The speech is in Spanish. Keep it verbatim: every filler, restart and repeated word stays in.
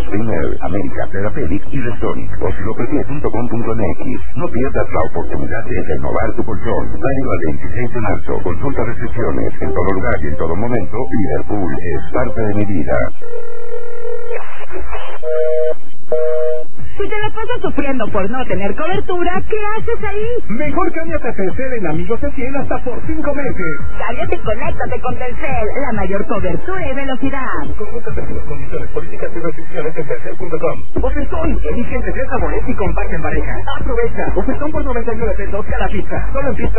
Streamer, América, Therapeutic y Restonic. Osteopedia punto com punto m x. No pierdas la oportunidad de renovar tu colchón. Válido al veintiséis de marzo. Consulta restricciones. En todo lugar y en todo momento, Liverpool es parte de mi vida. Si te la pasas sufriendo por no tener cobertura, ¿qué haces ahí? Mejor cámbiate a Telcel en Amigos de cien hasta por cinco meses. Cámbiate y conéctate con Telcel, la mayor cobertura y velocidad. Consulta las condiciones, políticas y restricciones en telcel punto com. Ofertón, elige entre tres sabores y comparte en pareja. Aprovecha. Ofertón por noventa y nueve pesos cada pizza. Solo en pizza.